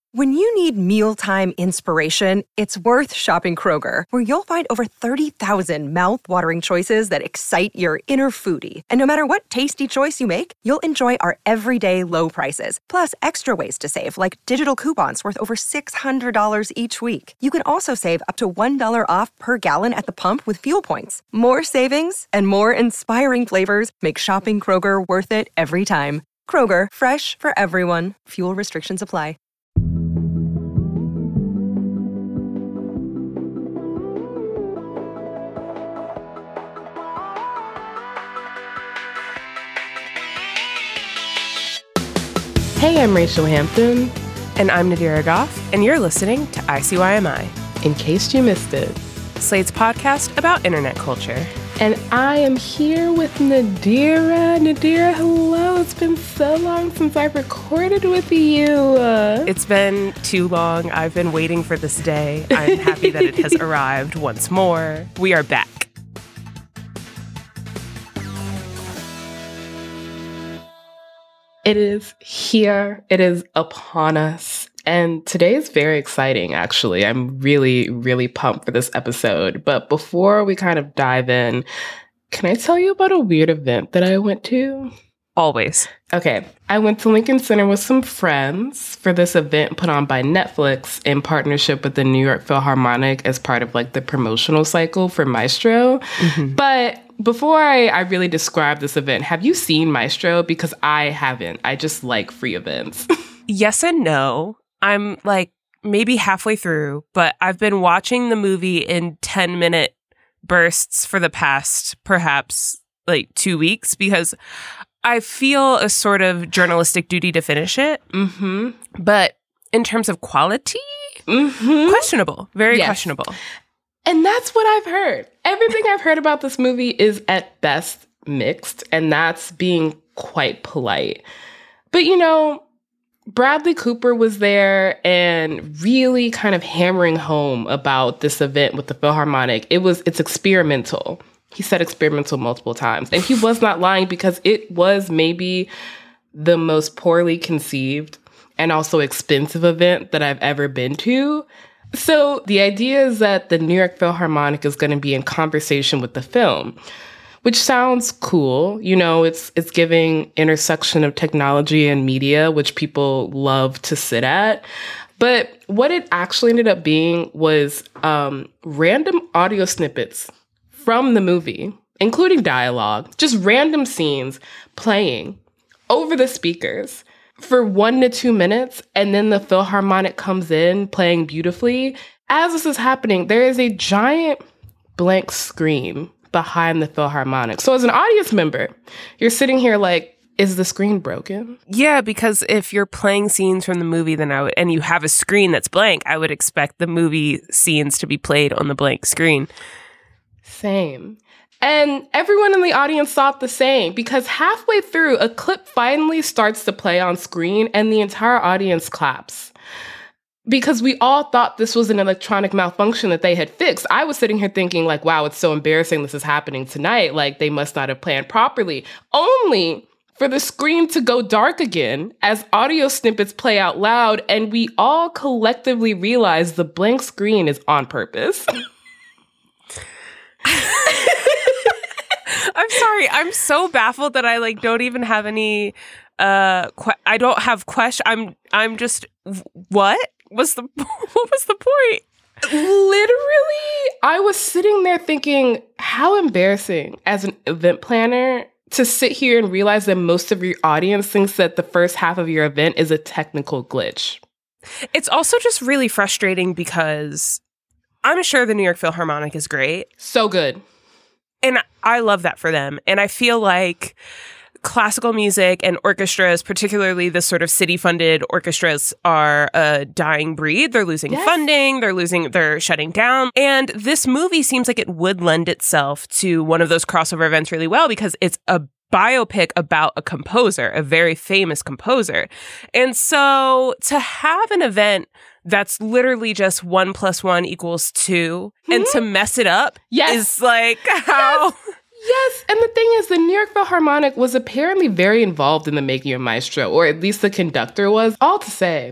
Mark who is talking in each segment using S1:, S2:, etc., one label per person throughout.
S1: When you need mealtime inspiration, it's worth shopping Kroger, where you'll find over 30,000 mouth-watering choices that excite your inner foodie. And no matter what tasty choice you make, you'll enjoy our everyday low prices, plus extra ways to save, like digital coupons worth over $600 each week. You can also save up to $1 off per gallon at the pump with fuel points. More savings and more inspiring flavors make shopping Kroger worth it every time. Kroger, fresh for everyone. Fuel restrictions apply.
S2: Hey, I'm Rachel Hampton.
S3: And I'm Nadira Goff, and you're listening to ICYMI.
S2: In case you missed it,
S3: Slate's podcast about internet culture.
S2: And I am here with Nadira. Nadira, hello. It's been so long since I've recorded with you.
S3: It's been too long. I've been waiting for this day. I'm happy that it has arrived once more. We are back.
S2: It is here. It is upon us. And today is very exciting, actually. I'm really, really pumped for this episode. But before we kind of dive in, can I tell you about a weird event that I went to?
S3: Always.
S2: Okay. I went to Lincoln Center with some friends for this event put on by Netflix in partnership with the New York Philharmonic as part of like the promotional cycle for Maestro. Mm-hmm. But before I really describe this event, have you seen Maestro? Because I haven't. I just like free events.
S3: Yes and no. I'm like maybe halfway through, but I've been watching the movie in 10-minute bursts for the past perhaps like 2 weeks because I feel a sort of journalistic duty to finish it. Mm-hmm. But in terms of quality, questionable. Very questionable.
S2: And that's what I've heard. Everything I've heard about this movie is at best mixed, and that's being quite polite. But, you know, Bradley Cooper was there and really kind of hammering home about this event with the Philharmonic. It's experimental. He said experimental multiple times. And he was not lying because it was maybe the most poorly conceived and also expensive event that I've ever been to. So the idea is that the New York Philharmonic is going to be in conversation with the film, which sounds cool. You know, it's giving intersection of technology and media, which people love to sit at. But what it actually ended up being was random audio snippets from the movie, including dialogue, just random scenes playing over the speakers for 1 to 2 minutes, and then the Philharmonic comes in playing beautifully. As this is happening, there is a giant blank screen behind the Philharmonic. So as an audience member, you're sitting here like, is the screen broken?
S3: Yeah, because if you're playing scenes from the movie, then and you have a screen that's blank, I would expect the movie scenes to be played on the blank screen.
S2: Same. And everyone in the audience thought the same because halfway through, a clip finally starts to play on screen and the entire audience claps. Because we all thought this was an electronic malfunction that they had fixed. I was sitting here thinking like, wow, it's so embarrassing this is happening tonight. Like they must not have planned properly. Only for the screen to go dark again as audio snippets play out loud and we all collectively realize the blank screen is on purpose.
S3: I'm sorry. I'm so baffled that I like don't even have any I don't have question. I'm just what was the point?
S2: Literally, I was sitting there thinking how embarrassing as an event planner to sit here and realize that most of your audience thinks that the first half of your event is a technical glitch.
S3: It's also just really frustrating because I'm sure the New York Philharmonic is great.
S2: So good.
S3: And I love that for them. And I feel like classical music and orchestras, particularly the sort of city-funded orchestras, are a dying breed. They're losing funding. They're shutting down. And this movie seems like it would lend itself to one of those crossover events really well because it's a biopic about a composer, a very famous composer. And so to have an event that's literally just 1 + 1 = 2 and to mess it up is like how...
S2: Yes, and the thing is, the New York Philharmonic was apparently very involved in the making of Maestro, or at least the conductor was. All to say,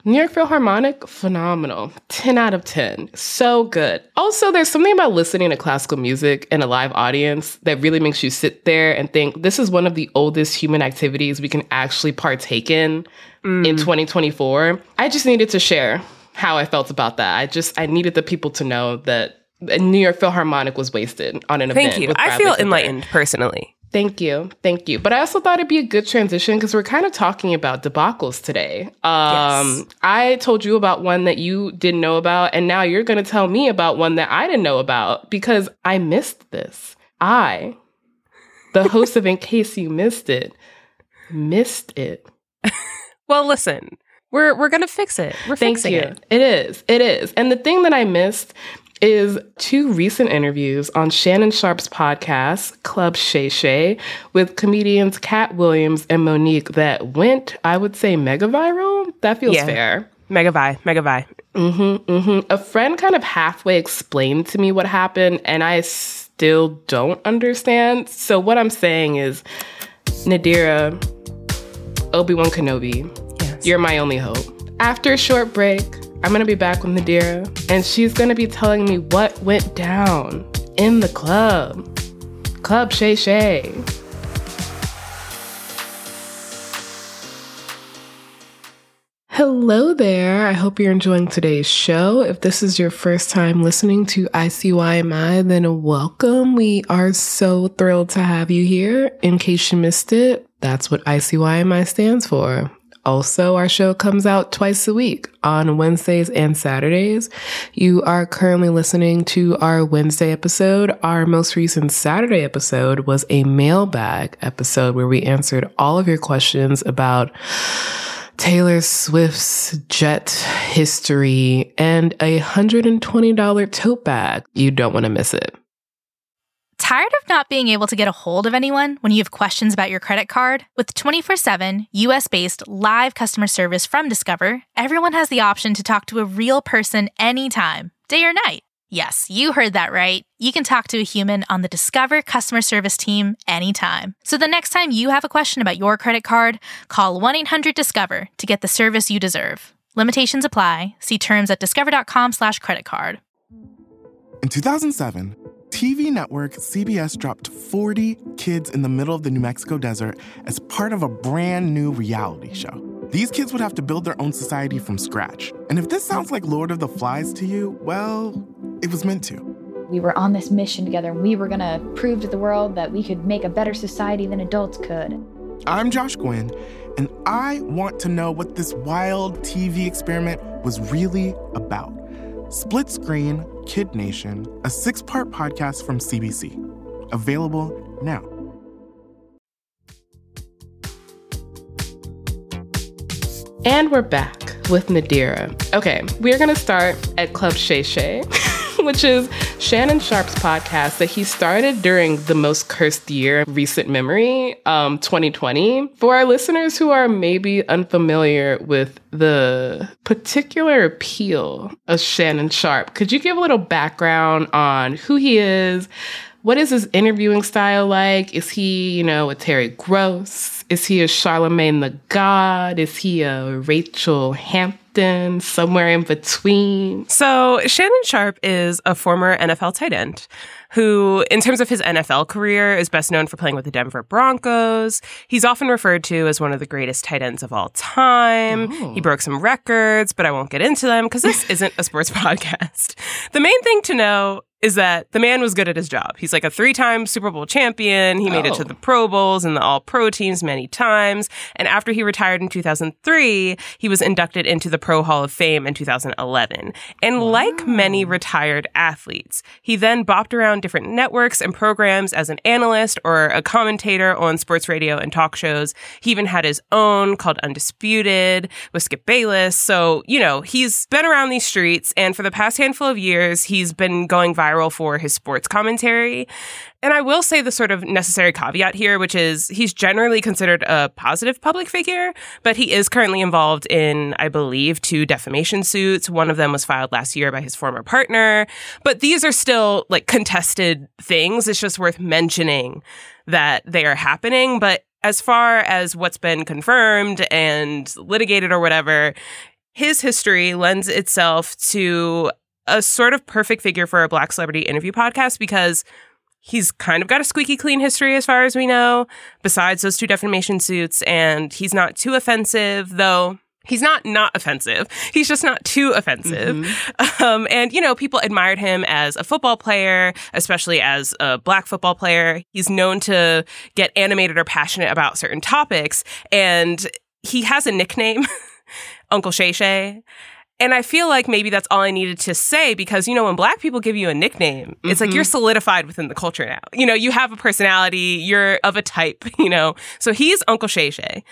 S2: New York Philharmonic, phenomenal. 10 out of 10. So good. Also, there's something about listening to classical music in a live audience that really makes you sit there and think, this is one of the oldest human activities we can actually partake in 2024. I just needed to share how I felt about that. I needed the people to know that New York Philharmonic was wasted on an event.
S3: Thank you. I feel enlightened personally.
S2: Thank you. Thank you. But I also thought it'd be a good transition because we're kind of talking about debacles today. Yes. I told you about one that you didn't know about, and now you're going to tell me about one that I didn't know about because I missed this. I, the host of In Case You Missed It, missed it.
S3: Well, listen, we're going to fix it. We're fixing it.
S2: It is. And the thing that I missed is 2 recent interviews on Shannon Sharpe's podcast, Club Shay Shay, with comedians Cat Williams and Monique that went, I would say, mega viral. That feels fair.
S3: Mega vi.
S2: A friend kind of halfway explained to me what happened, and I still don't understand. So what I'm saying is, Nadira, Obi-Wan Kenobi, you're my only hope. After a short break, I'm going to be back with Nadira, and she's going to be telling me what went down in the club. Club Shay Shay. Hello there. I hope you're enjoying today's show. If this is your first time listening to ICYMI, then welcome. We are so thrilled to have you here. In case you missed it, that's what ICYMI stands for. Also, our show comes out twice a week on Wednesdays and Saturdays. You are currently listening to our Wednesday episode. Our most recent Saturday episode was a mailbag episode where we answered all of your questions about Taylor Swift's jet history and a $120 tote bag. You don't want to miss it.
S4: Tired of not being able to get a hold of anyone when you have questions about your credit card? With 24/7 US-based live customer service from Discover, everyone has the option to talk to a real person anytime, day or night. Yes, you heard that right. You can talk to a human on the Discover customer service team anytime. So the next time you have a question about your credit card, call 1-800-DISCOVER to get the service you deserve. Limitations apply. See terms at discover.com/creditcard.
S5: In 2007, TV network CBS dropped 40 kids in the middle of the New Mexico desert as part of a brand new reality show. These kids would have to build their own society from scratch. And if this sounds like Lord of the Flies to you, well, it was meant to.
S6: We were on this mission together, and we were going to prove to the world that we could make a better society than adults could.
S5: I'm Josh Gwynn, and I want to know what this wild TV experiment was really about. Split Screen Kid Nation, a 6-part podcast from CBC. Available now.
S2: And we're back with Nadira. Okay, we're going to start at Club Shay Shay, which is Shannon Sharpe's podcast that he started during the most cursed year of recent memory, 2020. For our listeners who are maybe unfamiliar with the particular appeal of Shannon Sharpe, could you give a little background on who he is? What is his interviewing style like? Is he, a Terry Gross? Is he a Charlemagne the God? Is he a Rachel Hampton? Somewhere in between?
S3: So Shannon Sharpe is a former NFL tight end who, in terms of his NFL career, is best known for playing with the Denver Broncos. He's often referred to as one of the greatest tight ends of all time. Oh. He broke some records, but I won't get into them because this isn't a sports podcast. The main thing to know is that the man was good at his job. He's like a 3-time Super Bowl champion. He made it to the Pro Bowls and the All-Pro teams many times. And after he retired in 2003, he was inducted into the Pro Hall of Fame in 2011. And like many retired athletes, he then bopped around different networks and programs as an analyst or a commentator on sports radio and talk shows. He even had his own called Undisputed with Skip Bayless. So, he's been around these streets. And for the past handful of years, he's been going viral for his sports commentary. And I will say the sort of necessary caveat here, which is he's generally considered a positive public figure, but he is currently involved in, I believe, 2 defamation suits. One of them was filed last year by his former partner. But these are still contested things. It's just worth mentioning that they are happening. But as far as what's been confirmed and litigated or whatever, his history lends itself to a sort of perfect figure for a Black celebrity interview podcast because he's kind of got a squeaky clean history as far as we know, besides those 2 defamation suits, and he's not too offensive, though. He's not offensive. He's just not too offensive. Mm-hmm. And, you know, people admired him as a football player, especially as a Black football player. He's known to get animated or passionate about certain topics. And he has a nickname, Uncle Shay Shay. And I feel like maybe that's all I needed to say because, you know, when Black people give you a nickname, it's like you're solidified within the culture now. You know, you have a personality, you're of a type, you know. So he's Uncle Shay Shay.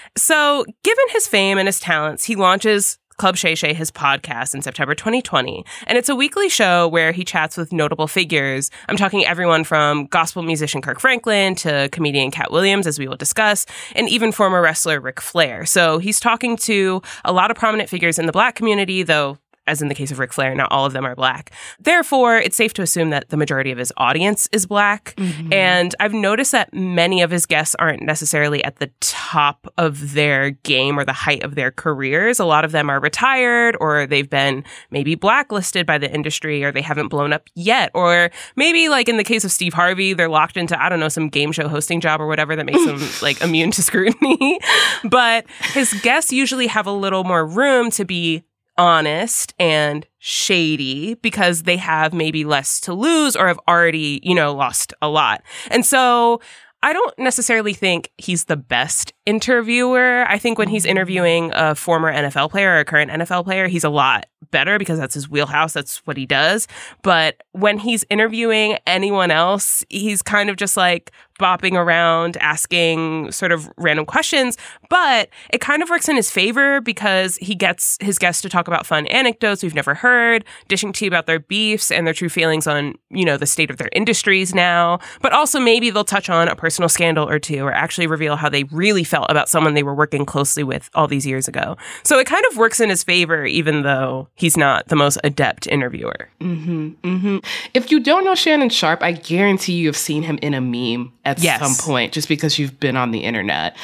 S3: So given his fame and his talents, he launches Club Shay Shay, his podcast, in September 2020. And it's a weekly show where he chats with notable figures. I'm talking everyone from gospel musician Kirk Franklin to comedian Cat Williams, as we will discuss, and even former wrestler Ric Flair. So he's talking to a lot of prominent figures in the Black community, though, as in the case of Ric Flair, not all of them are Black. Therefore, it's safe to assume that the majority of his audience is Black. Mm-hmm. And I've noticed that many of his guests aren't necessarily at the top of their game or the height of their careers. A lot of them are retired, or they've been maybe blacklisted by the industry, or they haven't blown up yet. Or maybe, like in the case of Steve Harvey, they're locked into, I don't know, some game show hosting job or whatever that makes them like immune to scrutiny. But his guests usually have a little more room to be honest and shady because they have maybe less to lose or have already, you know, lost a lot. And so I don't necessarily think he's the best interviewer. I think when he's interviewing a former NFL player or a current NFL player, he's a lot better because that's his wheelhouse. That's what he does. But when he's interviewing anyone else, he's kind of just like bopping around, asking sort of random questions. But it kind of works in his favor because he gets his guests to talk about fun anecdotes we've never heard, dishing tea about their beefs and their true feelings on, you know, the state of their industries now. But also maybe they'll touch on a personal scandal or two or actually reveal how they really felt about someone they were working closely with all these years ago. So it kind of works in his favor, even though he's not the most adept interviewer.
S2: Mm-hmm, mm-hmm. If you don't know Shannon Sharpe, I guarantee you've seen him in a meme at some point, just because you've been on the internet.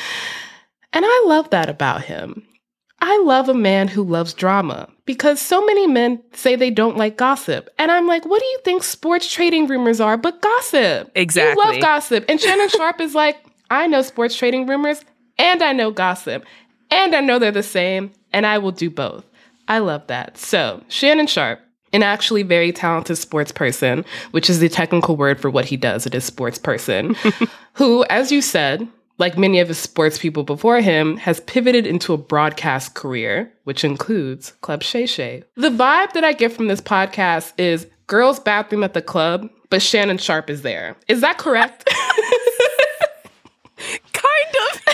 S2: And I love that about him. I love a man who loves drama because so many men say they don't like gossip. And I'm like, what do you think sports trading rumors are but gossip?
S3: Exactly.
S2: You love gossip. And Shannon Sharpe is like, I know sports trading rumors and I know gossip. And I know they're the same. And I will do both. I love that. So Shannon Sharpe, an actually very talented sports person, which is the technical word for what he does. It is sports person, who, as you said, like many of his sports people before him, has pivoted into a broadcast career, which includes Club Shay Shay. The vibe that I get from this podcast is girls' bathroom at the club, but Shannon Sharpe is there. Is that correct?
S3: Kind of.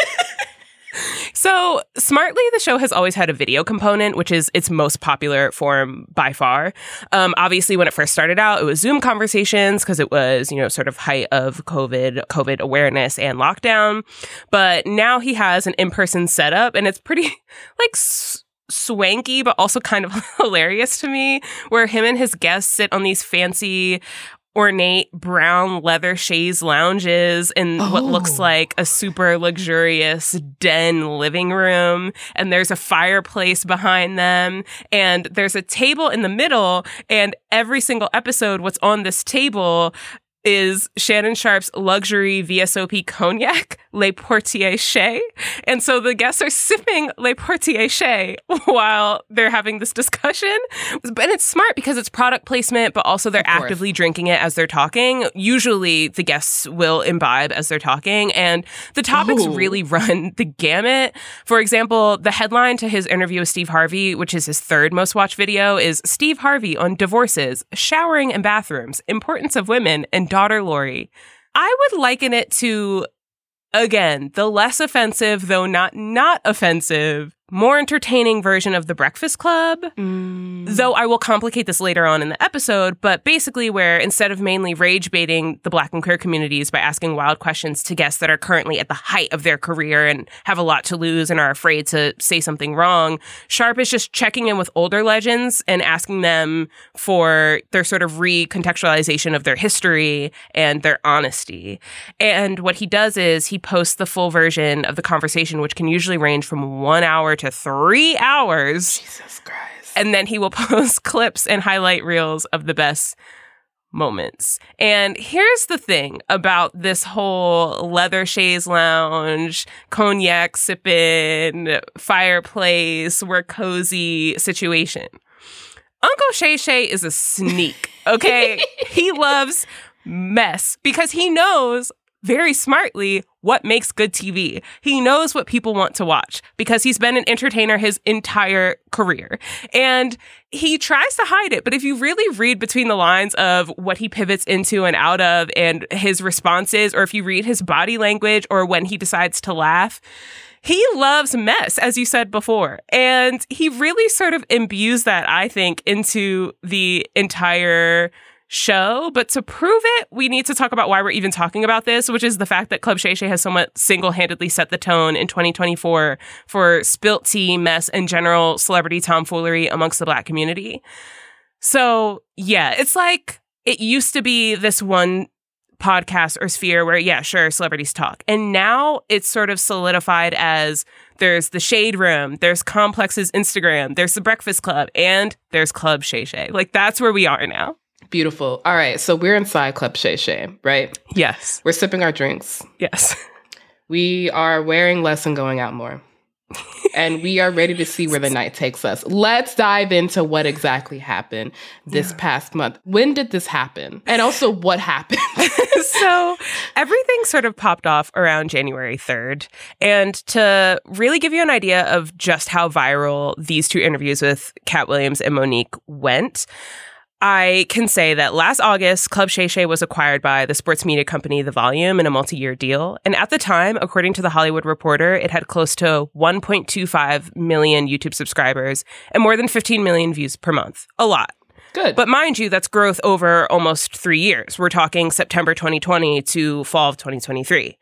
S3: So, smartly, the show has always had a video component, which is its most popular form by far. Obviously, when it first started out, it was Zoom conversations because it was, you know, sort of height of COVID awareness and lockdown. But now he has an in-person setup, and it's pretty, like, swanky, but also kind of hilarious to me, where him and his guests sit on these fancy, ornate brown leather chaise lounges in what looks like a super luxurious den living room. And there's a fireplace behind them. And there's a table in the middle. And every single episode, what's on this table is Shannon Sharpe's luxury VSOP cognac, Le Portier Chez. And so the guests are sipping Le Portier Chez while they're having this discussion. And it's smart because it's product placement, but also they're actively drinking it as they're talking. Usually the guests will imbibe as they're talking. And the topics really run the gamut. For example, the headline to his interview with Steve Harvey, which is his third most watched video, is Steve Harvey on divorces, showering and bathrooms, importance of women, and daughter Lori. I would liken it to, again, the less offensive, though not offensive, more entertaining version of The Breakfast Club. Though I will complicate this later on in the episode, but basically where instead of mainly rage baiting the Black and queer communities by asking wild questions to guests that are currently at the height of their career and have a lot to lose and are afraid to say something wrong, Sharpe is just checking in with older legends and asking them for their sort of recontextualization of their history and their honesty. And what he does is he posts the full version of the conversation, which can usually range from 1 hour to 3 hours.
S2: Jesus Christ.
S3: And then he will post clips and highlight reels of the best moments. And here's the thing about this whole leather chaise lounge, cognac sipping, fireplace, we're cozy situation. Uncle Shay Shay is a sneak, okay? He loves mess because he knows very smartly what makes good TV. He knows what people want to watch because he's been an entertainer his entire career. And he tries to hide it. But if you really read between the lines of what he pivots into and out of and his responses, or if you read his body language or when he decides to laugh, he loves mess, as you said before. And he really sort of imbues that, I think, into the entire show. But to prove it, we need to talk about why we're even talking about this, which is the fact that Club Shay Shay has somewhat single-handedly set the tone in 2024 for spilt tea, mess, and general celebrity tomfoolery amongst the Black community. So, yeah, it's like it used to be this one podcast or sphere where, yeah, sure, celebrities talk. And now it's sort of solidified as there's the Shade Room, there's Complex's Instagram, there's the Breakfast Club, and there's Club Shay Shay. Like, that's where we are now.
S2: Beautiful. All right. So we're inside Club Shay Shay, right?
S3: Yes.
S2: We're sipping our drinks.
S3: Yes.
S2: We are wearing less and going out more. And we are ready to see where the night takes us. Let's dive into what exactly happened this past month. When did this happen? And also, what happened?
S3: So everything sort of popped off around January 3rd. And to really give you an idea of just how viral these two interviews with Katt Williams and Monique went, I can say that last August, Club Shay Shay was acquired by the sports media company The Volume in a multi-year deal. And at the time, according to The Hollywood Reporter, it had close to 1.25 million YouTube subscribers and more than 15 million views per month. A lot.
S2: Good.
S3: But mind you, that's growth over almost 3 years. We're talking September 2020 to fall of 2023.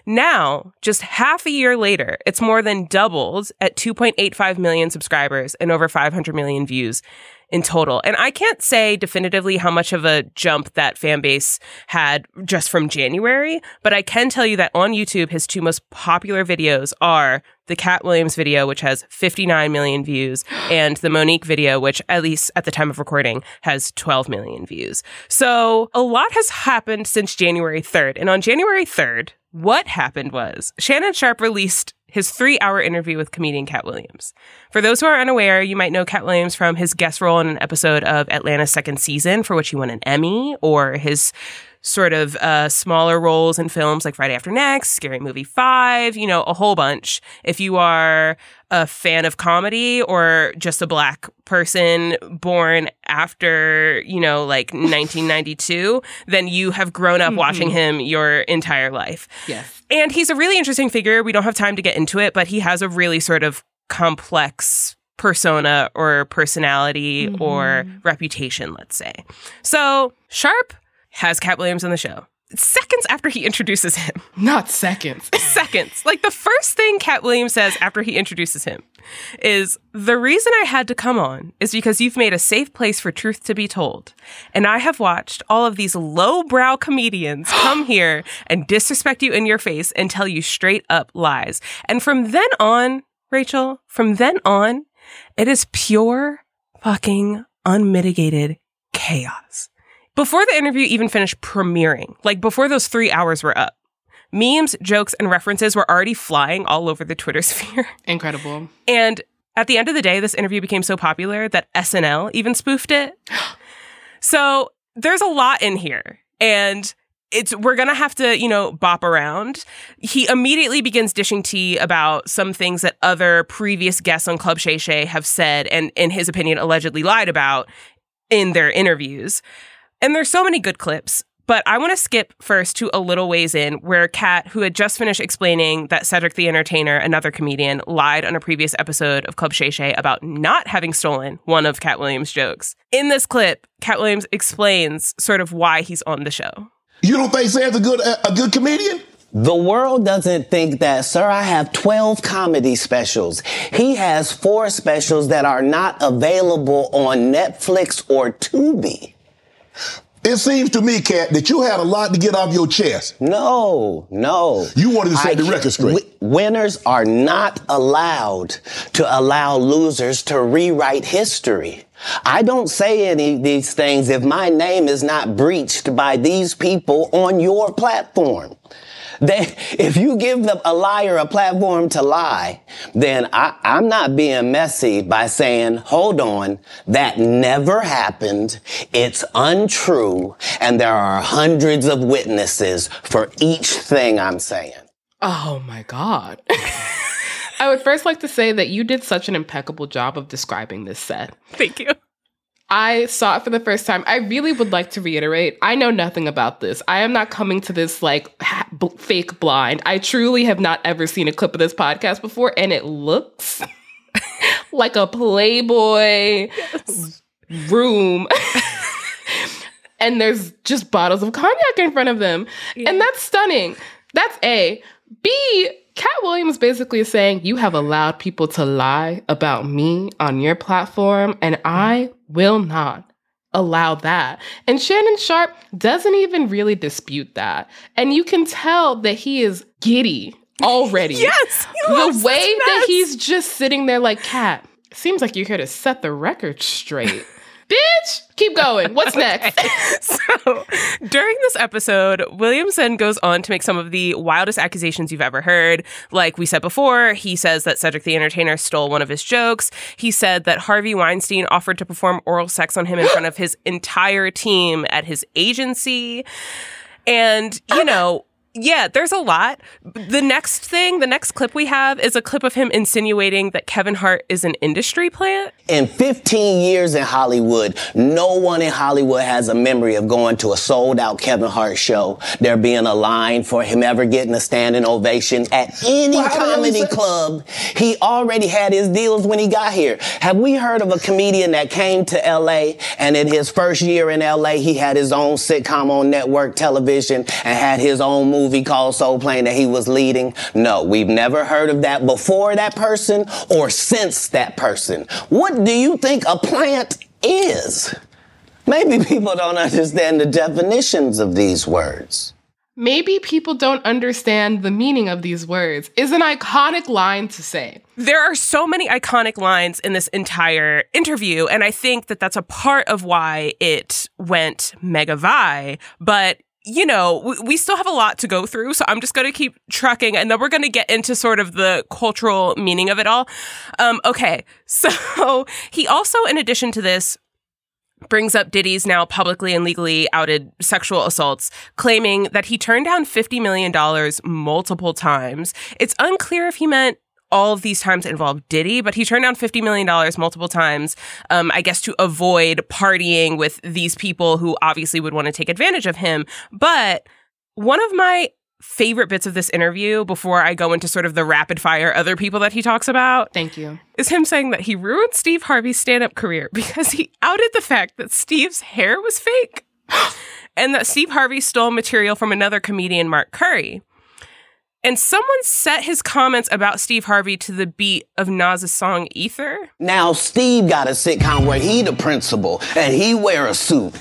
S3: Now, just half a year later, it's more than doubled at 2.85 million subscribers and over 500 million views in total. And I can't say definitively how much of a jump that fan base had just from January, but I can tell you that on YouTube, his two most popular videos are the Katt Williams video, which has 59 million views, and the Monique video, which at least at the time of recording has 12 million views. So a lot has happened since January 3rd. And on January 3rd, what happened was Shannon Sharpe released his 3-hour interview with comedian Katt Williams. For those who are unaware, you might know Katt Williams from his guest role in an episode of Atlanta's second season, for which he won an Emmy, or his sort of smaller roles in films like Friday After Next, Scary Movie 5, you know, a whole bunch. If you are a fan of comedy or just a Black person born after, you know, like 1992, then you have grown up watching him your entire life.
S2: Yes.
S3: And he's a really interesting figure. We don't have time to get into it, but he has a really sort of complex persona or personality or reputation, let's say. So Sharpe has Katt Williams on the show. Seconds after he introduces him.
S2: Not seconds.
S3: Seconds. Like, the first thing Katt Williams says after he introduces him is, "The reason I had to come on is because you've made a safe place for truth to be told. And I have watched all of these lowbrow comedians come here and disrespect you in your face and tell you straight up lies. And from then on, Rachel, from then on, it is pure fucking unmitigated chaos." Before the interview even finished premiering, like before those 3 hours were up, memes, jokes, and references were already flying all over the Twitter sphere.
S2: Incredible.
S3: And at the end of the day, this interview became so popular that SNL even spoofed it. So there's a lot in here. And we're going to have to, you know, bop around. He immediately begins dishing tea about some things that other previous guests on Club Shay Shay have said and, in his opinion, allegedly lied about in their interviews. And there's so many good clips, but I want to skip first to a little ways in where Katt, who had just finished explaining that Cedric the Entertainer, another comedian, lied on a previous episode of Club Shay Shay about not having stolen one of Katt Williams' jokes. In this clip, Katt Williams explains sort of why he's on the show.
S7: You don't think Sam's a good comedian?
S8: The world doesn't think that, sir. I have 12 comedy specials. He has 4 specials that are not available on Netflix or Tubi.
S7: It seems to me, Kat, that you had a lot to get off your chest.
S8: No.
S7: You wanted to set the record straight.
S8: Winners are not allowed to allow losers to rewrite history. I don't say any of these things if my name is not breached by these people on your platform. If you give a liar a platform to lie, then I'm not being messy by saying, hold on, that never happened, it's untrue, and there are hundreds of witnesses for each thing I'm saying.
S2: Oh my God. I would first like to say that you did such an impeccable job of describing this set.
S3: Thank you.
S2: I saw it for the first time. I really would like to reiterate, I know nothing about this. I am not coming to this like fake blind. I truly have not ever seen a clip of this podcast before, and it looks like a Playboy room. And there's just bottles of cognac in front of them. Yeah. And that's stunning. That's A. B, Cat Williams basically is saying, you have allowed people to lie about me on your platform, and I will not allow that. And Shannon Sharpe doesn't even really dispute that. And you can tell that he is giddy already.
S3: Yes!
S2: The way that he's just sitting there like, Cat, seems like you're here to set the record straight. Bitch, keep going. What's next?
S3: So, during this episode, Williamson goes on to make some of the wildest accusations you've ever heard. Like we said before, he says that Cedric the Entertainer stole one of his jokes. He said that Harvey Weinstein offered to perform oral sex on him in front of his entire team at his agency. And, you know... Yeah, there's a lot. The next clip we have is a clip of him insinuating that Kevin Hart is an industry plant.
S8: In 15 years in Hollywood, no one in Hollywood has a memory of going to a sold-out Kevin Hart show, there being a line for him ever getting a standing ovation at any comedy club. He already had his deals when he got here. Have we heard of a comedian that came to L.A. and in his first year in L.A., he had his own sitcom on network television and had his own movie called Soul Plane that he was leading? No, we've never heard of that before that person or since that person. What do you think a plant is? Maybe people don't understand the definitions of these words.
S2: Maybe people don't understand the meaning of these words is an iconic line to say.
S3: There are so many iconic lines in this entire interview, and I think that that's a part of why it went mega vi, but you know, we still have a lot to go through, so I'm just going to keep trucking, and then we're going to get into sort of the cultural meaning of it all. Okay, so he also, in addition to this, brings up Diddy's now publicly and legally outed sexual assaults, claiming that he turned down $50 million multiple times. It's unclear if he meant all of these times involved Diddy, but he turned down $50 million multiple times, I guess to avoid partying with these people who obviously would want to take advantage of him. But one of my favorite bits of this interview, before I go into sort of the rapid fire other people that he talks about,
S2: thank you,
S3: is him saying that he ruined Steve Harvey's stand-up career because he outed the fact that Steve's hair was fake and that Steve Harvey stole material from another comedian, Mark Curry. And someone set his comments about Steve Harvey to the beat of Nas's song Ether.
S8: Now, Steve got a sitcom where he the principal, and he wear a suit,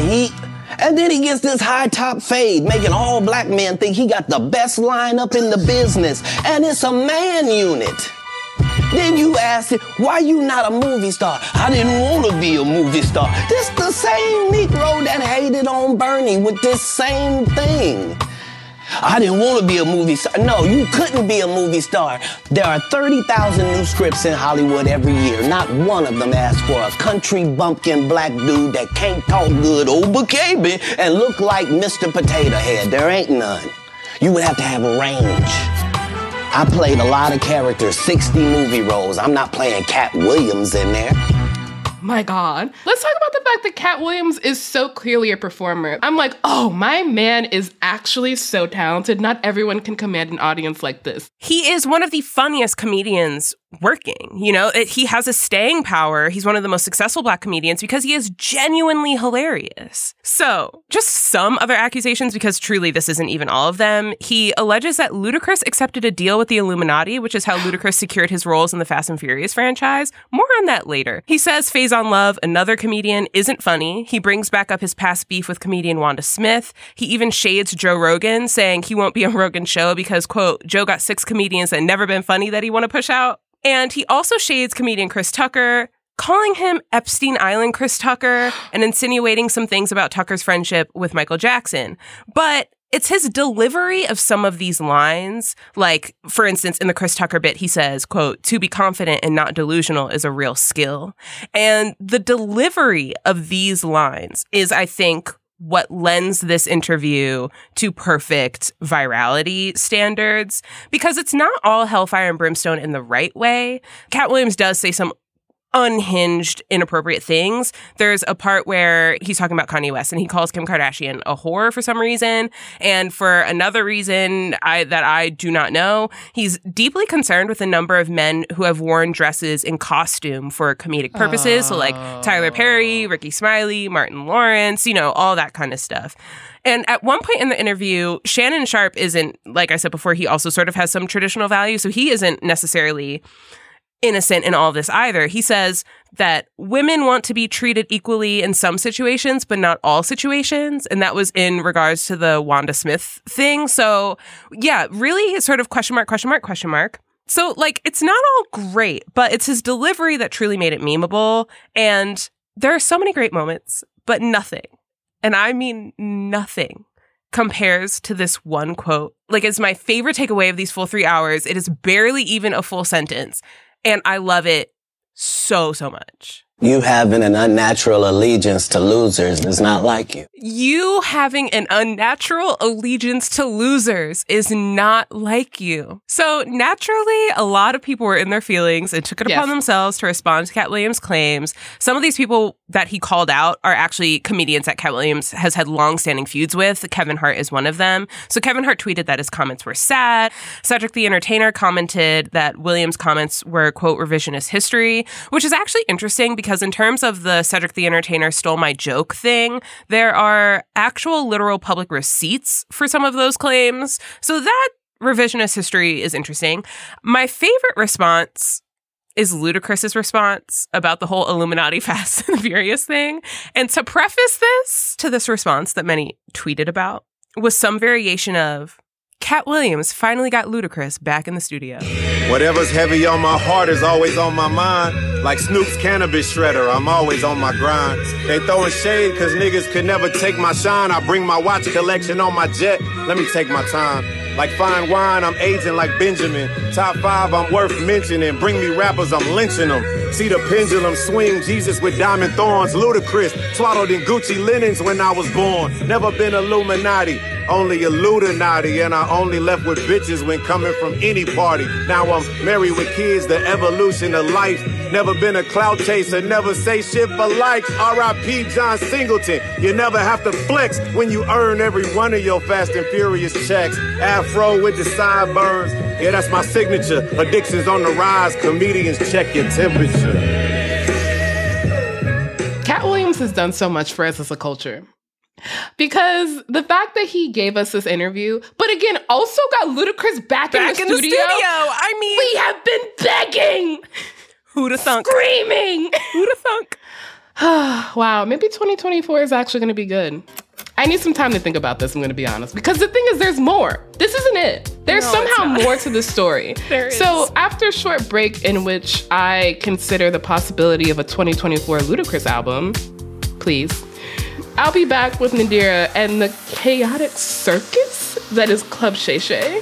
S8: and then he gets this high top fade, making all black men think he got the best lineup in the business, and it's a man unit. Then you ask him, why you not a movie star? I didn't want to be a movie star. This the same Negro that hated on Bernie with this same thing. I didn't want to be a movie star. No, you couldn't be a movie star. There are 30,000 new scripts in Hollywood every year. Not one of them asks for a country bumpkin black dude that can't talk good Oba-Kaby and look like Mr. Potato Head. There ain't none. You would have to have a range. I played a lot of characters, 60 movie roles. I'm not playing Cat Williams in there.
S2: My God. Let's talk about the fact that Cat Williams is so clearly a performer. I'm like, oh, my man is actually so talented. Not everyone can command an audience like this.
S3: He is one of the funniest comedians working. He has a staying power. He's one of the most successful Black comedians because he is genuinely hilarious. So, just some other accusations, because truly this isn't even all of them. He alleges that Ludacris accepted a deal with the Illuminati, which is how Ludacris secured his roles in the Fast and Furious franchise. More on that later. He says Faison Love, another comedian, isn't funny. He brings back up his past beef with comedian Wanda Smith. He even shades Joe Rogan, saying he won't be on Rogan's show because, quote, Joe got 6 comedians that never been funny that he want to push out. And he also shades comedian Chris Tucker, calling him Epstein Island Chris Tucker and insinuating some things about Tucker's friendship with Michael Jackson. But it's his delivery of some of these lines. Like, for instance, in the Chris Tucker bit, he says, quote, to be confident and not delusional is a real skill. And the delivery of these lines is, I think, what lends this interview to perfect virality standards, because it's not all hellfire and brimstone in the right way. Cat Williams does say some unhinged, inappropriate things. There's a part where he's talking about Kanye West and he calls Kim Kardashian a whore for some reason. And for another reason that I do not know, he's deeply concerned with the number of men who have worn dresses in costume for comedic purposes. So like Tyler Perry, Ricky Smiley, Martin Lawrence, all that kind of stuff. And at one point in the interview, Shannon Sharpe isn't, like I said before, he also sort of has some traditional values. So he isn't necessarily innocent in all of this either. He says that women want to be treated equally in some situations, but not all situations. And that was in regards to the Wanda Smith thing. So yeah, really sort of question mark. So like, it's not all great, but it's his delivery that truly made it memeable. And there are so many great moments, but nothing, and I mean nothing, compares to this one quote. Like, it's my favorite takeaway of these full 3 hours. It is barely even a full sentence. And I love it so, so much.
S8: You having an unnatural allegiance to losers is not like you.
S3: You having an unnatural allegiance to losers is not like you. So naturally, a lot of people were in their feelings and took it upon themselves to respond to Cat Williams' claims. Some of these people that he called out are actually comedians that Cat Williams has had long-standing feuds with. Kevin Hart is one of them. So Kevin Hart tweeted that his comments were sad. Cedric the Entertainer commented that Williams' comments were, quote, revisionist history, which is actually interesting because in terms of the Cedric the Entertainer stole my joke thing, there are actual literal public receipts for some of those claims. So that revisionist history is interesting. My favorite response is Ludacris's response about the whole Illuminati Fast and Furious thing. And to preface this response that many tweeted about was some variation of, Cat Williams finally got Ludacris back in the studio.
S9: Whatever's heavy on my heart is always on my mind. Like Snoop's cannabis shredder, I'm always on my grind. They throwing shade cause niggas could never take my shine. I bring my watch collection on my jet, let me take my time. Like fine wine, I'm aging like Benjamin. Top 5, I'm worth mentioning. Bring me rappers, I'm lynching them. See the pendulum swing, Jesus with diamond thorns. Ludacris, swaddled in Gucci linens when I was born. Never been Illuminati, only Illuminati. And I only left with bitches when coming from any party. Now I'm married with kids, the evolution of life. Never been a clout chaser, never say shit for likes. R.I.P. John Singleton. You never have to flex when you earn every one of your Fast and Furious checks. Afro with the sideburns, yeah, that's my signature. Addictions on the rise, comedians check your temperature.
S2: Cat Williams has done so much for us as a culture. Because the fact that he gave us this interview, but again, also got Ludacris back in the studio.
S3: I mean,
S2: we have been begging.
S3: Who'da thunk?
S2: Screaming.
S3: Who'da thunk?
S2: Wow, maybe 2024 is actually going to be good. I need some time to think about this, I'm going to be honest. Because the thing is, there's more. This isn't it. There's somehow more to the story.
S3: There is.
S2: So after a short break in which I consider the possibility of a 2024 Ludacris album, please, I'll be back with Nadira and the chaotic circus that is Club Shay Shay.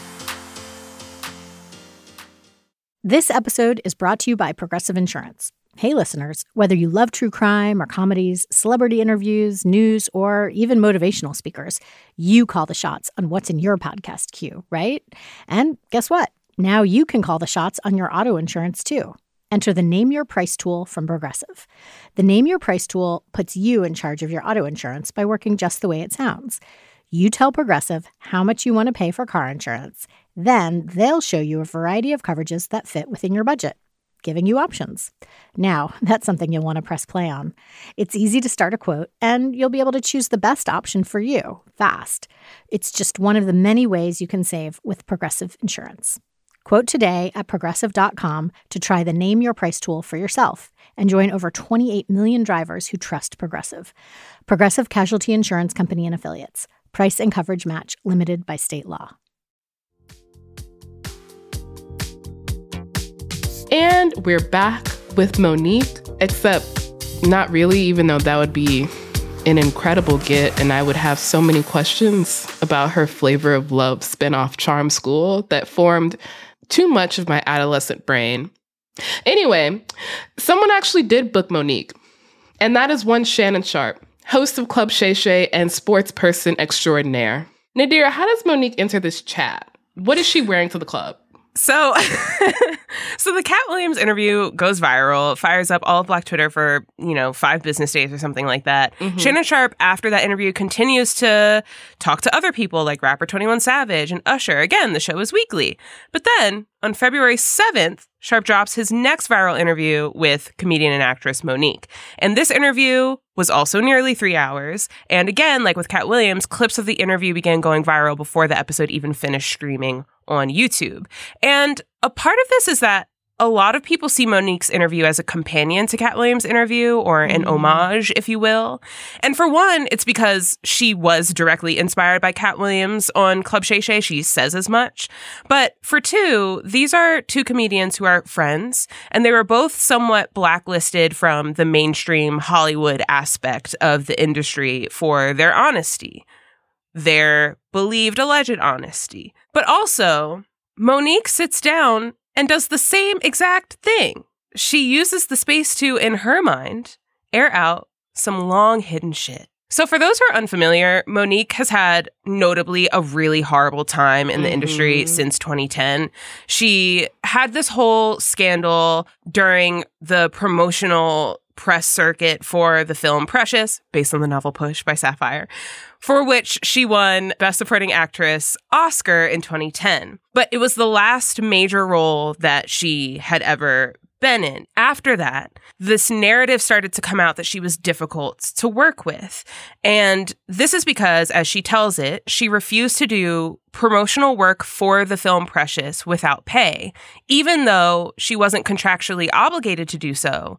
S10: This episode is brought to you by Progressive Insurance. Hey, listeners, whether you love true crime or comedies, celebrity interviews, news, or even motivational speakers, you call the shots on what's in your podcast queue, right? And guess what? Now you can call the shots on your auto insurance, too. Enter the Name Your Price tool from Progressive. The Name Your Price tool puts you in charge of your auto insurance by working just the way it sounds. You tell Progressive how much you want to pay for car insurance. Then they'll show you a variety of coverages that fit within your budget, giving you options. Now, that's something you'll want to press play on. It's easy to start a quote, and you'll be able to choose the best option for you fast. It's just one of the many ways you can save with Progressive Insurance. Quote today at Progressive.com to try the Name Your Price tool for yourself and join over 28 million drivers who trust Progressive. Progressive Casualty Insurance Company and Affiliates. Price and coverage match limited by state law.
S2: And we're back with Monique, except not really, even though that would be an incredible get, and I would have so many questions about her Flavor of Love spinoff Charm School that formed too much of my adolescent brain. Anyway, someone actually did book Monique, and that is one Shannon Sharpe, host of Club Shay Shay and sports person extraordinaire. Nadira, how does Monique enter this chat? What is she wearing to the club?
S3: So the Cat Williams interview goes viral, fires up all of Black Twitter for, 5 business days or something like that. Mm-hmm. Shannon Sharpe, after that interview, continues to talk to other people like rapper 21 Savage and Usher. Again, the show is weekly. But then, on February 7th, Sharpe drops his next viral interview with comedian and actress Monique. And this interview was also nearly 3 hours. And again, like with Cat Williams, clips of the interview began going viral before the episode even finished streaming on YouTube. And a part of this is that a lot of people see Monique's interview as a companion to Cat Williams' interview, or an homage, if you will. And for one, it's because she was directly inspired by Cat Williams on Club Shay Shay. She says as much. But for two, these are two comedians who are friends, and they were both somewhat blacklisted from the mainstream Hollywood aspect of the industry for their honesty, their believed alleged honesty. But also, Monique sits down and does the same exact thing. She uses the space to, in her mind, air out some long hidden shit. So for those who are unfamiliar, Monique has had notably a really horrible time in the industry since 2010. She had this whole scandal during the promotional press circuit for the film Precious, based on the novel Push by Sapphire, for which she won Best Supporting Actress Oscar in 2010. But it was the last major role that she had ever been in. After that, this narrative started to come out that she was difficult to work with. And this is because, as she tells it, she refused to do promotional work for the film Precious without pay, even though she wasn't contractually obligated to do so.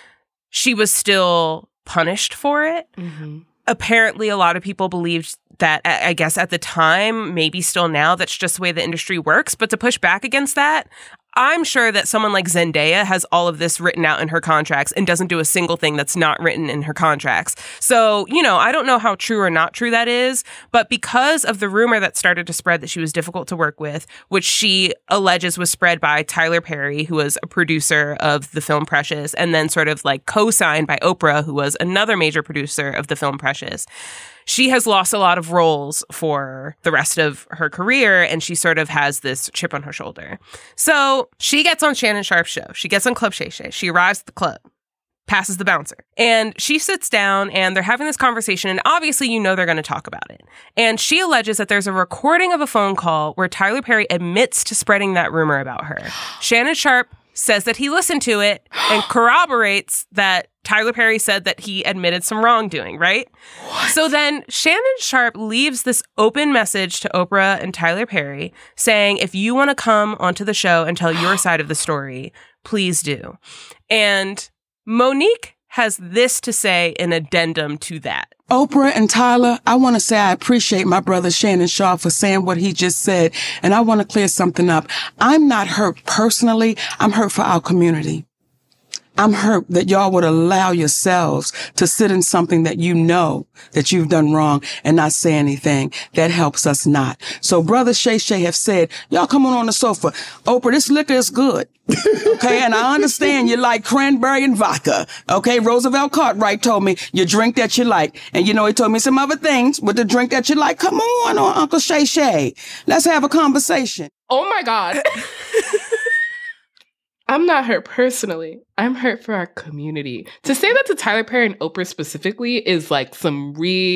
S3: She was still punished for it. Mm-hmm. Apparently, a lot of people believed that, I guess at the time, maybe still now, that's just the way the industry works. But to push back against that, I'm sure that someone like Zendaya has all of this written out in her contracts and doesn't do a single thing that's not written in her contracts. So, I don't know how true or not true that is, but because of the rumor that started to spread that she was difficult to work with, which she alleges was spread by Tyler Perry, who was a producer of the film Precious, and then sort of like co-signed by Oprah, who was another major producer of the film Precious, she has lost a lot of roles for the rest of her career, and she sort of has this chip on her shoulder. So she gets on Shannon Sharpe's show. She gets on Club Shay Shay. She arrives at the club, passes the bouncer, and she sits down, and they're having this conversation, and obviously they're going to talk about it. And she alleges that there's a recording of a phone call where Tyler Perry admits to spreading that rumor about her. Shannon Sharpe says that he listened to it and corroborates that Tyler Perry said that he admitted some wrongdoing, right? What? So then Shannon Sharpe leaves this open message to Oprah and Tyler Perry saying, if you want to come onto the show and tell your side of the story, please do. And Monique has this to say in addendum to that.
S11: Oprah and Tyler, I want to say I appreciate my brother Shannon Sharpe for saying what he just said, and I want to clear something up. I'm not hurt personally. I'm hurt for our community. I'm hurt that y'all would allow yourselves to sit in something that you know that you've done wrong and not say anything. That helps us not. So Brother Shay Shay have said, y'all come on the sofa. Oprah, this liquor is good. Okay, and I understand you like cranberry and vodka. Okay, Roosevelt Cartwright told me you drink that you like. And he told me some other things with the drink that you like. Come on, Uncle Shay Shay. Let's have a conversation.
S2: Oh my God. I'm not hurt personally. I'm hurt for our community. To say that to Tyler Perry and Oprah specifically is like some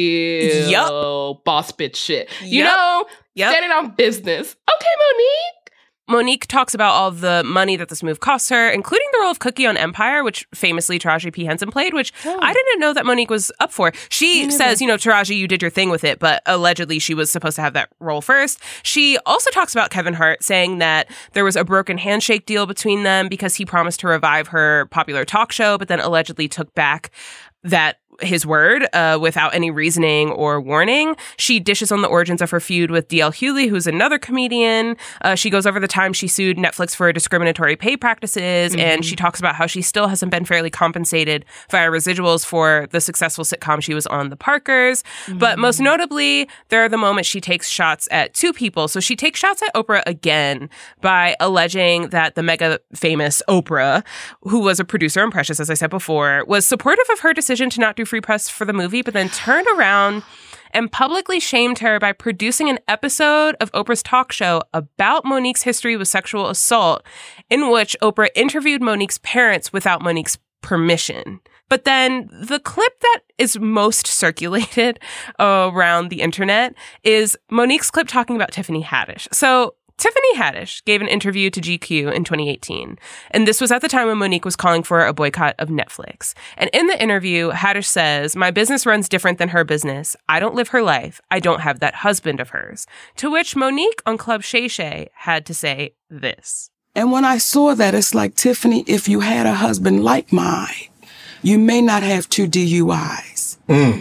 S2: real boss bitch shit. You know, standing on business. Okay, Monique.
S3: Monique talks about all the money that this move costs her, including the role of Cookie on Empire, which famously Taraji P. Henson played, which I didn't know that Monique was up for. She says, Taraji, you did your thing with it, but allegedly she was supposed to have that role first. She also talks about Kevin Hart, saying that there was a broken handshake deal between them because he promised to revive her popular talk show, but then allegedly took back his word without any reasoning or warning. She dishes on the origins of her feud with D.L. Hughley, who's another comedian. She goes over the time she sued Netflix for discriminatory pay practices, and she talks about how she still hasn't been fairly compensated via residuals for the successful sitcom she was on, The Parkers. But most notably, there are the moments she takes shots at two people. So she takes shots at Oprah again by alleging that the mega famous Oprah, who was a producer on Precious, as I said before, was supportive of her decision to not do free press for the movie, but then turned around and publicly shamed her by producing an episode of Oprah's talk show about Monique's history with sexual assault, in which Oprah interviewed Monique's parents without Monique's permission. But then the clip that is most circulated around the internet is Monique's clip talking about Tiffany Haddish. So Tiffany Haddish gave an interview to GQ in 2018, and this was at the time when Monique was calling for a boycott of Netflix. And in the interview, Haddish says, "My business runs different than her business. I don't live her life. I don't have that husband of hers." To which Monique on Club Shay Shay had to say this.
S11: And when I saw that, it's like, Tiffany, if you had a husband like mine, you may not have 2 DUIs.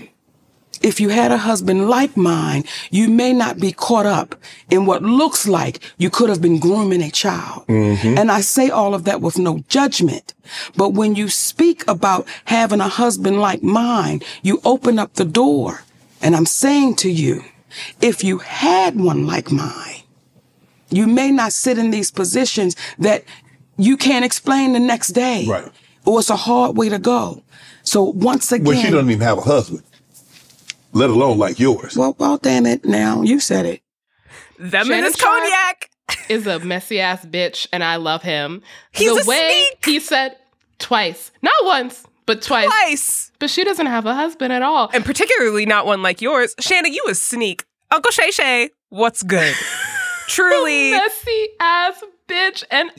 S11: If you had a husband like mine, you may not be caught up in what looks like you could have been grooming a child. And I say all of that with no judgment. But when you speak about having a husband like mine, you open up the door. And I'm saying to you, if you had one like mine, you may not sit in these positions that you can't explain the next day.
S7: Right.
S11: Or it's a hard way to go. So once again...
S7: Well, she doesn't even have a husband, let alone like yours.
S11: Well, damn it now. You said it.
S3: Them and his cognac
S2: is a messy ass bitch, and I love him.
S3: He's
S2: the
S3: a
S2: way
S3: sneak.
S2: He said twice, not once, but twice. But she doesn't have a husband at all,
S3: and particularly not one like yours. Shanna, you a sneak. Uncle Shay Shay, what's good? Truly
S2: messy ass bitch, and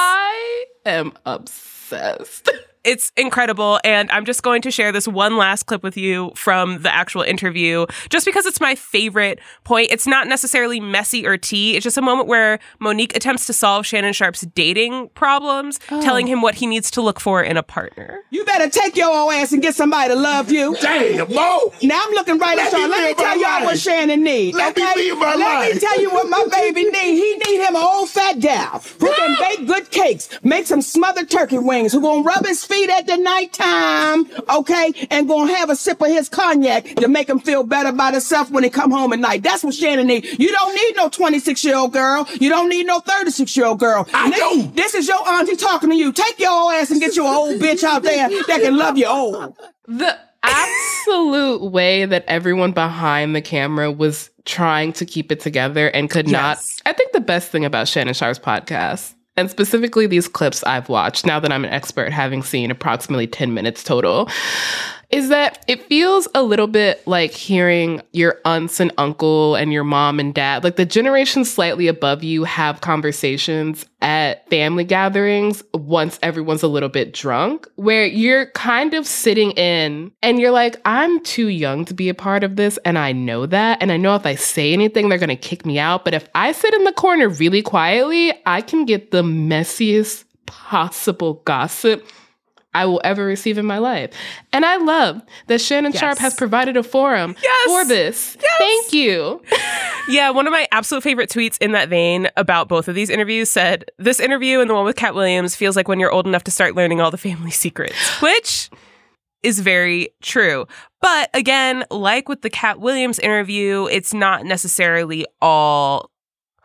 S2: I am obsessed.
S3: It's incredible, and I'm just going to share this one last clip with you from the actual interview, just because it's my favorite point. It's not necessarily messy or tea. It's just a moment where Monique attempts to solve Shannon Sharpe's dating problems, telling him what he needs to look for in a partner.
S11: You better take your old ass and get somebody to love you.
S7: Damn, Mo!
S11: Now I'm looking right at y'all. Let me tell y'all what Shannon needs.
S7: Let me live my life.
S11: Let me tell you what my baby needs. He need him an old fat gal who can bake good cakes, make some smothered turkey wings, who gonna rub his feet at the nighttime, okay, and gonna have a sip of his cognac to make him feel better about himself when he come home at night. That's what Shannon needs. You don't need no 26-year-old girl. You don't need no 36-year-old girl.
S7: I do.
S11: This is your auntie talking to you. Take your old ass and get you an old bitch out there that can love you old.
S2: The absolute way that everyone behind the camera was trying to keep it together and could not. I think the best thing about Shannon Sharpe's podcast, and specifically these clips I've watched, now that I'm an expert, having seen approximately 10 minutes total, is that it feels a little bit like hearing your aunts and uncle and your mom and dad, like the generation slightly above you, have conversations at family gatherings once everyone's a little bit drunk, where you're kind of sitting in and you're like, I'm too young to be a part of this, and I know that, and I know if I say anything, they're gonna kick me out, but if I sit in the corner really quietly, I can get the messiest possible gossip I will ever receive in my life. And I love that Shannon Sharpe has provided a forum for this. Thank you.
S3: Yeah, one of my absolute favorite tweets in that vein about both of these interviews said, "This interview and the one with Cat Williams feels like when you're old enough to start learning all the family secrets," which is very true. But again, like with the Cat Williams interview, it's not necessarily all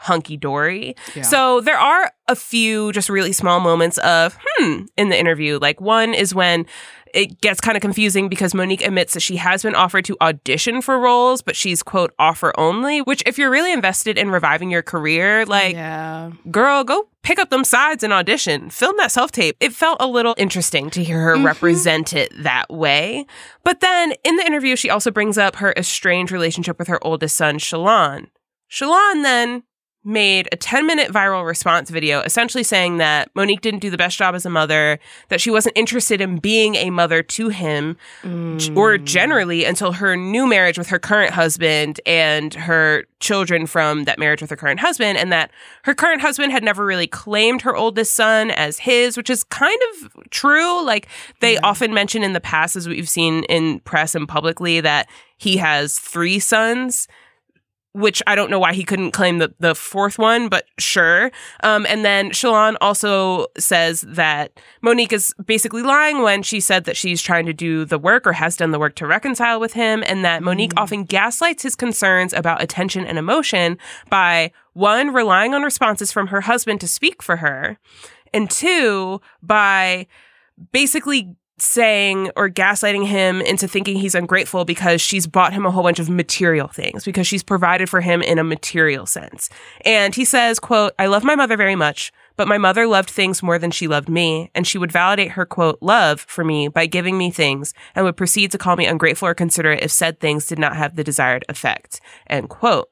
S3: hunky-dory.
S2: Yeah.
S3: So there are a few just really small moments of in the interview. Like one is when it gets kind of confusing because Monique admits that she has been offered to audition for roles, but she's, quote, offer only, which if you're really invested in reviving your career, like, girl, go pick up them sides and audition. Film that self-tape. It felt a little interesting to hear her represent it that way. But then in the interview, she also brings up her estranged relationship with her oldest son, Shalon. Shalon then made a 10-minute viral response video essentially saying that Monique didn't do the best job as a mother, that she wasn't interested in being a mother to him or generally until her new marriage with her current husband and her children from that marriage with her current husband, and that her current husband had never really claimed her oldest son as his, which is kind of true. Like they often mention in the past, as we've seen in press and publicly, that he has 3 sons, which I don't know why he couldn't claim the fourth one, but sure. And then Shalon also says that Monique is basically lying when she said that she's trying to do the work or has done the work to reconcile with him, and that Monique often gaslights his concerns about attention and emotion by, 1, relying on responses from her husband to speak for her, and 2, by basically saying or gaslighting him into thinking he's ungrateful because she's bought him a whole bunch of material things, because she's provided for him in a material sense. And he says, quote, "I love my mother very much, but my mother loved things more than she loved me, and she would validate her, quote, love for me by giving me things and would proceed to call me ungrateful or considerate if said things did not have the desired effect," end quote.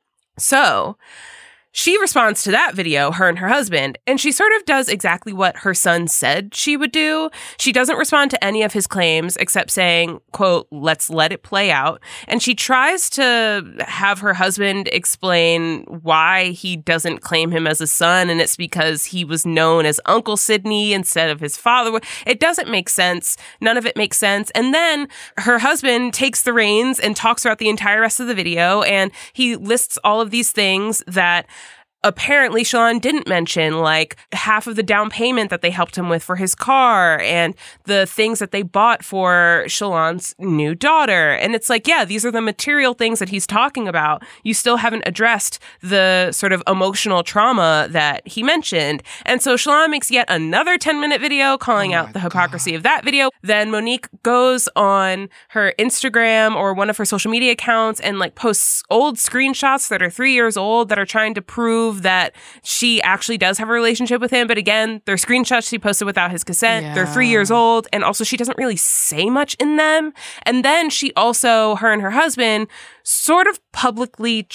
S3: So she responds to that video, her and her husband, and she sort of does exactly what her son said she would do. She doesn't respond to any of his claims except saying, quote, "let's let it play out." And she tries to have her husband explain why he doesn't claim him as a son, and it's because he was known as Uncle Sidney instead of his father. It doesn't make sense. None of it makes sense. And then her husband takes the reins and talks throughout the entire rest of the video, and he lists all of these things that apparently Shalon didn't mention, like half of the down payment that they helped him with for his car and the things that they bought for Shalon's new daughter. And it's like, yeah, these are the material things that he's talking about. You still haven't addressed the sort of emotional trauma that he mentioned. And so Shalon makes yet another 10-minute video calling out the hypocrisy of that video. Then Monique goes on her Instagram or one of her social media accounts and like posts old screenshots that are 3 years old that are trying to prove that she actually does have a relationship with him. But again, they're screenshots she posted without his consent. Yeah. They're 3 years old. And also she doesn't really say much in them. And then she also, her and her husband, sort of publicly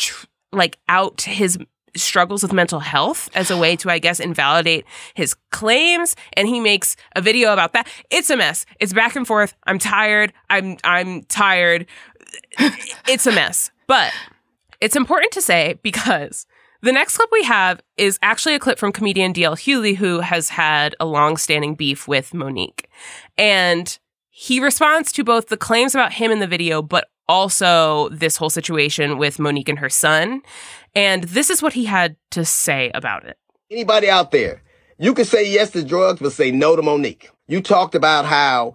S3: out his struggles with mental health as a way to, I guess, invalidate his claims. And he makes a video about that. It's a mess. It's back and forth. I'm tired. I'm tired. It's a mess. But it's important to say because the next clip we have is actually a clip from comedian D.L. Hughley, who has had a long-standing beef with Monique. And he responds to both the claims about him in the video, but also this whole situation with Monique and her son. And this is what he had to say about it.
S8: Anybody out there, you can say yes to drugs, but say no to Monique. You talked about how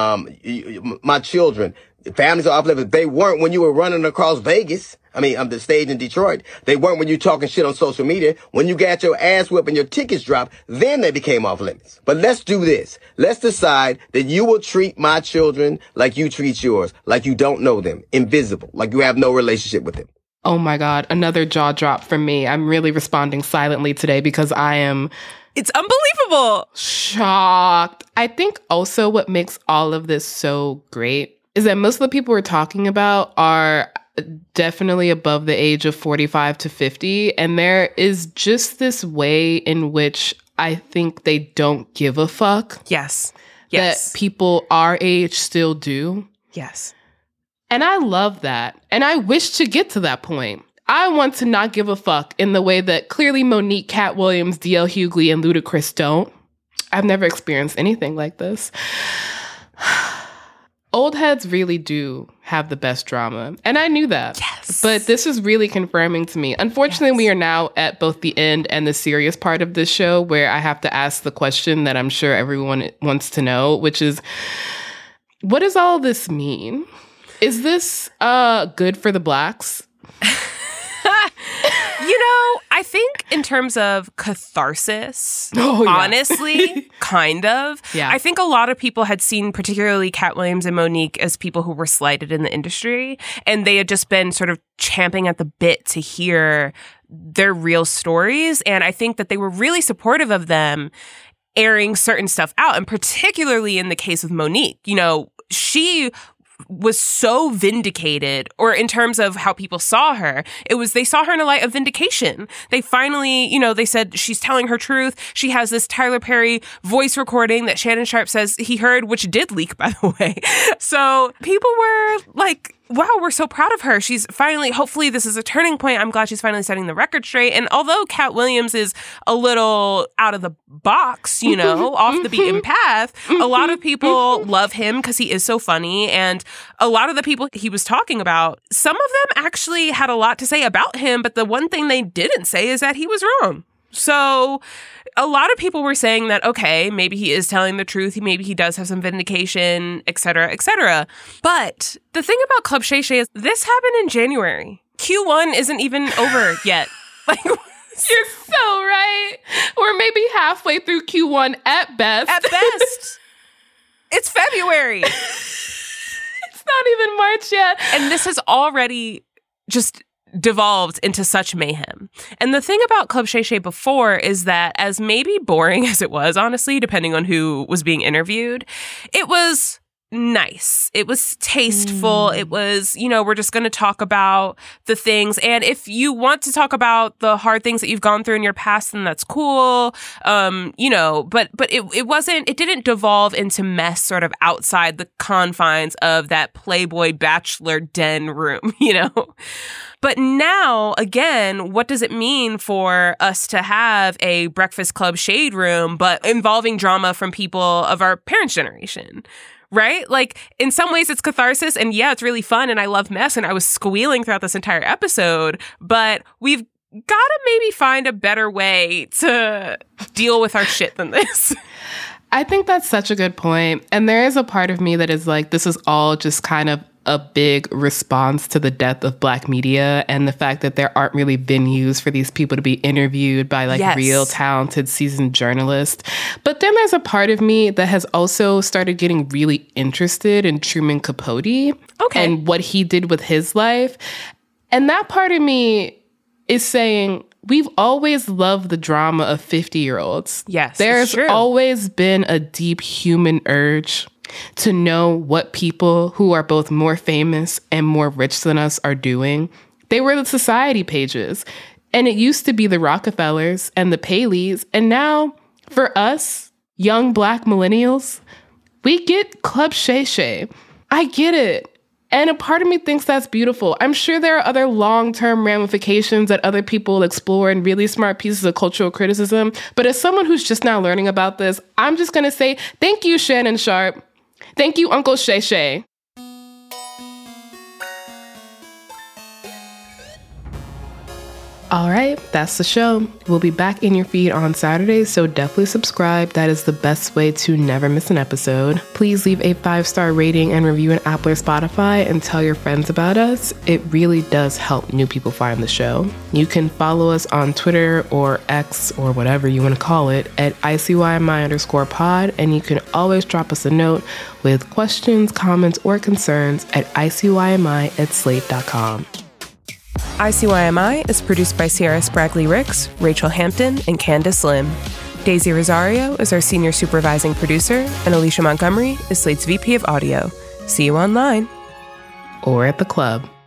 S8: my children, families are uplifted. They weren't when you were running across Vegas. The stage in Detroit. They weren't when you talking shit on social media. When you got your ass whipped and your tickets dropped, then they became off limits. But let's do this. Let's decide that you will treat my children like you treat yours, like you don't know them, invisible, like you have no relationship with them.
S2: Oh my God, another jaw drop from me. I'm really responding silently today because I am...
S3: It's unbelievable.
S2: Shocked. I think also what makes all of this so great is that most of the people we're talking about are definitely above the age of 45 to 50. And there is just this way in which I think they don't give a fuck.
S3: Yes.
S2: That people our age still do.
S3: Yes.
S2: And I love that. And I wish to get to that point. I want to not give a fuck in the way that clearly Monique, Cat Williams, D.L. Hughley, and Ludacris don't. I've never experienced anything like this. Old heads really do have the best drama. And I knew that.
S3: Yes.
S2: But this is really confirming to me. Unfortunately, we are now at both the end and the serious part of this show where I have to ask the question that I'm sure everyone wants to know, which is, what does all this mean? Is this good for the Blacks?
S3: I think in terms of catharsis, honestly, kind of.
S2: Yeah.
S3: I think a lot of people had seen particularly Cat Williams and Monique as people who were slighted in the industry, and they had just been sort of champing at the bit to hear their real stories. And I think that they were really supportive of them airing certain stuff out, and particularly in the case of Monique. She was so vindicated, or in terms of how people saw her, they saw her in a light of vindication. They finally, they said she's telling her truth. She has this Tyler Perry voice recording that Shannon Sharpe says he heard, which did leak, by the way. So people were like, wow, we're so proud of her. She's finally, hopefully this is a turning point. I'm glad she's finally setting the record straight. And although Cat Williams is a little out of the box, off the beaten path, a lot of people love him because he is so funny. And a lot of the people he was talking about, some of them actually had a lot to say about him. But the one thing they didn't say is that he was wrong. So a lot of people were saying that, okay, maybe he is telling the truth. Maybe he does have some vindication, et cetera, et cetera. But the thing about Club Shay Shay is this happened in January. Q1 isn't even over yet.
S2: You're so right. We're maybe halfway through Q1 at best.
S3: At best. It's February.
S2: It's not even March yet.
S3: And this has already just devolved into such mayhem. And the thing about Club Shay Shay before is that, as maybe boring as it was, honestly, depending on who was being interviewed, it was nice. It was tasteful. It was, we're just going to talk about the things. And if you want to talk about the hard things that you've gone through in your past, then that's cool. But it didn't devolve into mess sort of outside the confines of that Playboy bachelor den room, But now, again, what does it mean for us to have a Breakfast Club shade room, but involving drama from people of our parents' generation? Right? In some ways it's catharsis, and yeah, it's really fun, and I love mess, and I was squealing throughout this entire episode, but we've got to maybe find a better way to deal with our shit than this.
S2: I think that's such a good point. And there is a part of me that is like, this is all just kind of a big response to the death of Black media and the fact that there aren't really venues for these people to be interviewed by real talented seasoned journalists. But then there's a part of me that has also started getting really interested in Truman Capote and what he did with his life. And that part of me is saying, we've always loved the drama of 50-year-olds.
S3: Yes,
S2: there's always been a deep human urge to know what people who are both more famous and more rich than us are doing. They were the society pages. And it used to be the Rockefellers and the Paleys. And now, for us, young Black millennials, we get Club Shay Shay. I get it. And a part of me thinks that's beautiful. I'm sure there are other long-term ramifications that other people explore in really smart pieces of cultural criticism. But as someone who's just now learning about this, I'm just going to say, thank you, Shannon Sharpe. Thank you, Uncle Shay Shay. All right, that's the show. We'll be back in your feed on Saturday, so definitely subscribe. That is the best way to never miss an episode. Please leave a 5-star rating and review in Apple or Spotify and tell your friends about us. It really does help new people find the show. You can follow us on Twitter or X or whatever you want to call it at ICYMI_pod, and you can always drop us a note with questions, comments, or concerns at ICYMI@slate.com.
S3: ICYMI is produced by Sierra Spragley Ricks, Rachel Hampton, and Candace Lim. Daisy Rosario is our senior supervising producer, and Alicia Montgomery is Slate's VP of Audio. See you online.
S2: Or at the club.